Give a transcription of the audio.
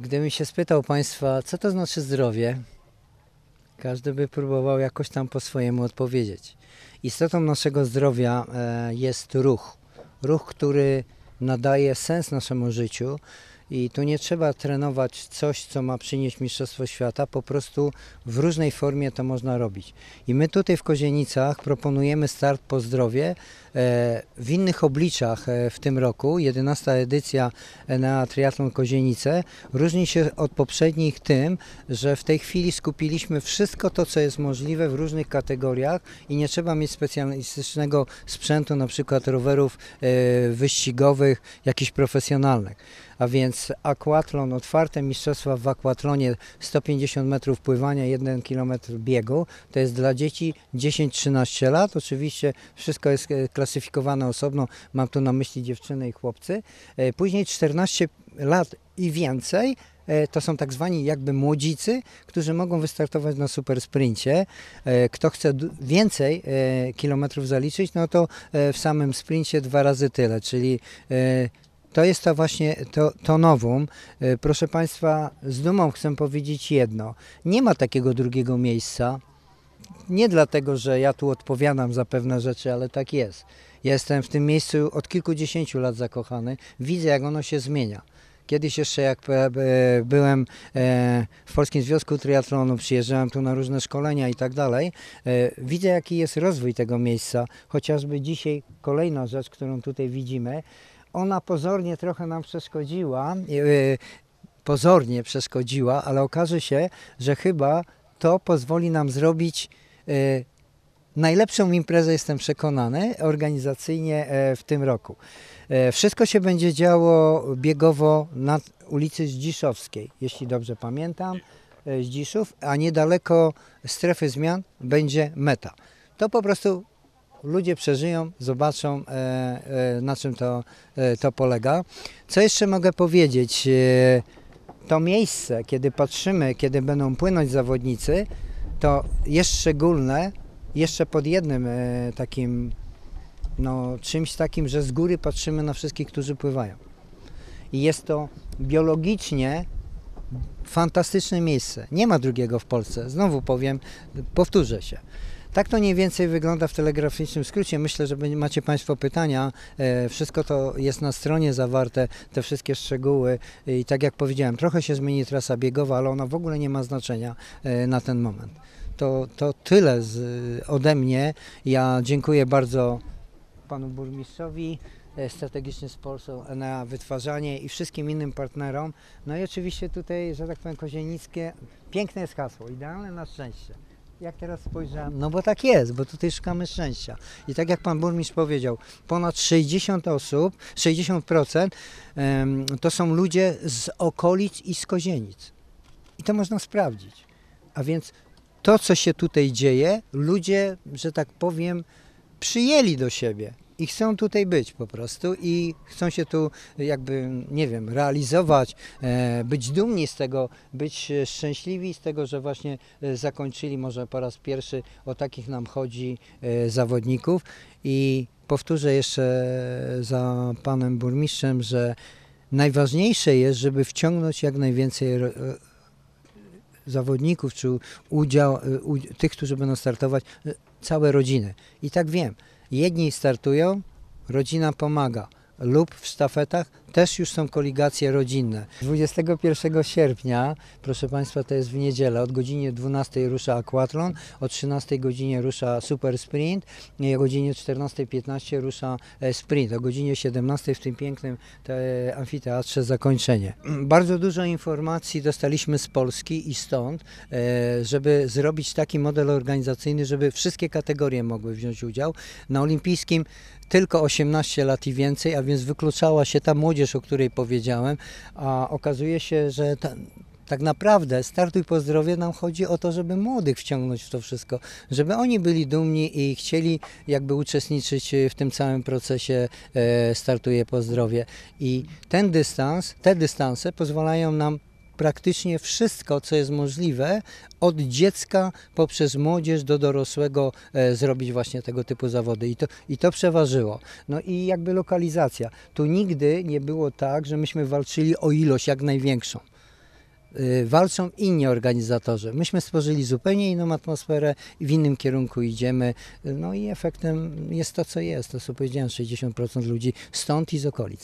Gdybym się spytał Państwa, co to znaczy zdrowie, każdy by próbował jakoś tam po swojemu odpowiedzieć. Istotą naszego zdrowia jest ruch. Ruch, który nadaje sens naszemu życiu i tu nie trzeba trenować coś, co ma przynieść Mistrzostwo Świata, po prostu w różnej formie to można robić. I my tutaj w Kozienicach proponujemy start po zdrowie w innych obliczach w tym roku. 11. edycja Enea Triathlon Kozienice różni się od poprzednich tym, że w tej chwili skupiliśmy wszystko to, co jest możliwe w różnych kategoriach i nie trzeba mieć specjalistycznego sprzętu, na przykład rowerów wyścigowych, jakichś profesjonalnych. A więc aquatlon, otwarte mistrzostwa w aquatlonie, 150 metrów pływania, 1 km biegu, to jest dla dzieci 10-13 lat. Oczywiście wszystko jest klasyfikowane osobno, mam tu na myśli dziewczyny i chłopcy. Później 14 lat i więcej, to są tak zwani jakby młodzicy, którzy mogą wystartować na super sprincie. Kto chce więcej kilometrów zaliczyć, no to w samym sprincie 2 razy tyle, czyli to jest to właśnie to novum. Proszę Państwa, z dumą chcę powiedzieć jedno. Nie ma takiego drugiego miejsca. Nie dlatego, że ja tu odpowiadam za pewne rzeczy, ale tak jest. Ja jestem w tym miejscu od kilkudziesięciu lat zakochany. Widzę, jak ono się zmienia. Kiedyś jeszcze jak byłem w Polskim Związku Triathlonu, przyjeżdżałem tu na różne szkolenia i tak dalej, widzę, jaki jest rozwój tego miejsca. Chociażby dzisiaj kolejna rzecz, którą tutaj widzimy, ona pozornie trochę nam przeszkodziła, ale okaże się, że chyba to pozwoli nam zrobić najlepszą imprezę, jestem przekonany, organizacyjnie w tym roku. Wszystko się będzie działo biegowo na ulicy Zdziszowskiej, jeśli dobrze pamiętam, Zdziszów, a niedaleko strefy zmian będzie meta. To po prostu ludzie przeżyją, zobaczą, na czym to polega. Co jeszcze mogę powiedzieć? To miejsce, kiedy patrzymy, kiedy będą płynąć zawodnicy, to jest szczególne jeszcze pod jednym takim, czymś takim, że z góry patrzymy na wszystkich, którzy pływają. I jest to biologicznie fantastyczne miejsce. Nie ma drugiego w Polsce. Znowu powiem, powtórzę się. Tak to mniej więcej wygląda w telegraficznym skrócie. Myślę, że macie Państwo pytania. Wszystko to jest na stronie zawarte, te wszystkie szczegóły. I tak jak powiedziałem, trochę się zmieni trasa biegowa, ale ona w ogóle nie ma znaczenia na ten moment. To tyle ode mnie. Ja dziękuję bardzo panu burmistrzowi, strategicznie z Polsą Enea Wytwarzanie i wszystkim innym partnerom. No i oczywiście tutaj, że tak powiem, kozienickie, piękne jest hasło, idealne na szczęście. Jak teraz spojrzałem, no bo tak jest, bo tutaj szukamy szczęścia. I tak jak pan burmistrz powiedział, ponad 60 osób, 60% to są ludzie z okolic i z Kozienic. I to można sprawdzić. A więc to, co się tutaj dzieje, ludzie, że tak powiem, przyjęli do siebie i chcą tutaj być po prostu i chcą się tu jakby, nie wiem, realizować, być dumni z tego, być szczęśliwi z tego, że właśnie zakończyli może po raz pierwszy, o takich nam chodzi, zawodników. I powtórzę jeszcze za panem burmistrzem, że najważniejsze jest, żeby wciągnąć jak najwięcej zawodników, czy tych, którzy będą startować, całe rodziny. I tak wiem, jedni startują, rodzina pomaga, lub w sztafetach też już są koligacje rodzinne. 21 sierpnia, proszę Państwa, to jest w niedzielę, od godziny 12 rusza aquatlon, o 13 godzinie rusza super sprint i o godzinie 14:15 rusza sprint, o godzinie 17 w tym pięknym amfiteatrze zakończenie. Bardzo dużo informacji dostaliśmy z Polski i stąd, żeby zrobić taki model organizacyjny, żeby wszystkie kategorie mogły wziąć udział. Na olimpijskim tylko 18 lat i więcej, a więc wykluczała się ta młodzież, o której powiedziałem, a okazuje się, że tak naprawdę Startuj po zdrowie nam chodzi o to, żeby młodych wciągnąć w to wszystko, żeby oni byli dumni i chcieli jakby uczestniczyć w tym całym procesie Startuję po zdrowie. I te dystanse pozwalają nam praktycznie wszystko, co jest możliwe, od dziecka poprzez młodzież do dorosłego zrobić właśnie tego typu zawody. I to przeważyło. No i jakby lokalizacja. Tu nigdy nie było tak, że myśmy walczyli o ilość jak największą. walczą inni organizatorzy. Myśmy stworzyli zupełnie inną atmosferę i w innym kierunku idziemy. No i efektem jest to, co jest. To co powiedziałem, 60% ludzi stąd i z okolic.